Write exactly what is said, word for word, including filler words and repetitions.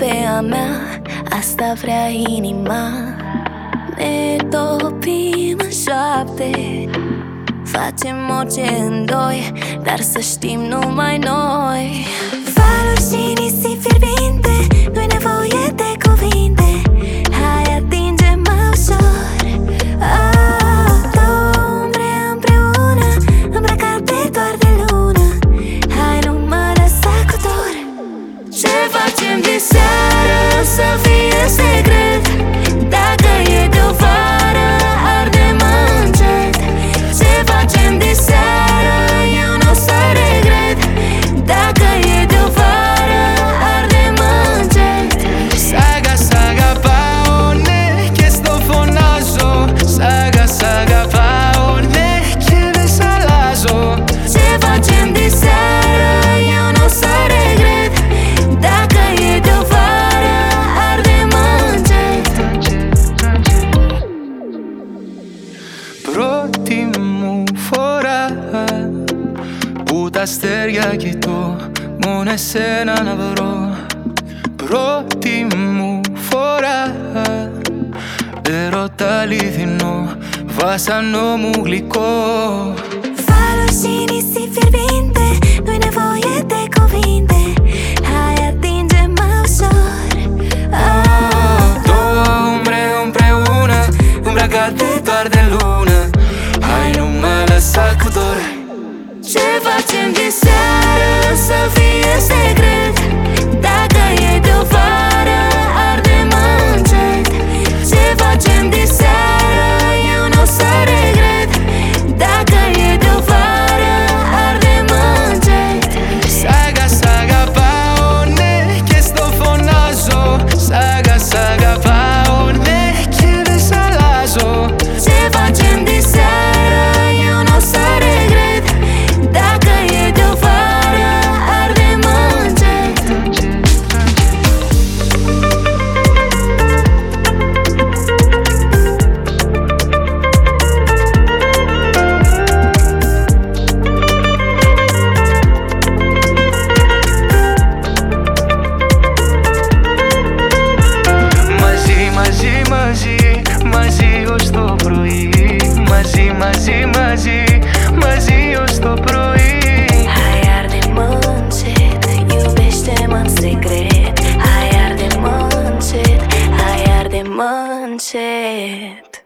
pe a mea, asta vrea inima. Ne topim în șoapte, facem orice în doi, dar să știm numai noi. Valuri și nisip fierbinte, nu-i nevoie de cuvinte. Hai atinge mai ușor. Oh, două umbre împreună, îmbrăcate doar de lună. Hai, nu mă lăsa cu dor. Ce facem de seară să fie secret? Dacă e de-o vară, arde-mă încet. Ce facem de seară, eu n-o să regret. Dacă e de-o vară, arde-mă încet. Saga, saga, paone, che sto fonaso. Saga, saga, paone, chiede salazo. Ce facem de seară, eu n-o să regret. Dacă e de-o vară, arde-mă încet. Πρότιμου φορά που τα αστέρια κοιτώ, μόνο εσένα να βρω. Πρώτη μου φορά, έρωτα αληθινό, βάσανο μου γλυκό. Valuri și nisip fierbinte, nu-i nevoie de cuvinte. Hai atinge mai ușor. Oh, Două umbre împreună, îmbrăcate doar de lună. Hai, nu mă lăsa cu dor. ce facem de seară să fie secret? Dacă e de-o vară, arde-mă încet. Ce facem de seară, eu n-o să regret. Dacă e de-o vară, arde-mă încet. Saga, saga, paone, che sto fonaso. Saga, saga, paone, chiede salazo. Ce facem de seară, eu n-o să regret. Dacă e de-o vară, arde-mă încet. Μαζί, μαζί, μαζί, μαζί ως το πρωί. Μαζί, μαζί, μαζί, μαζί ως το πρωί. Hai arde-mă încet, iubește-mă în secret. Hai arde-mă încet, hai arde-mă încet.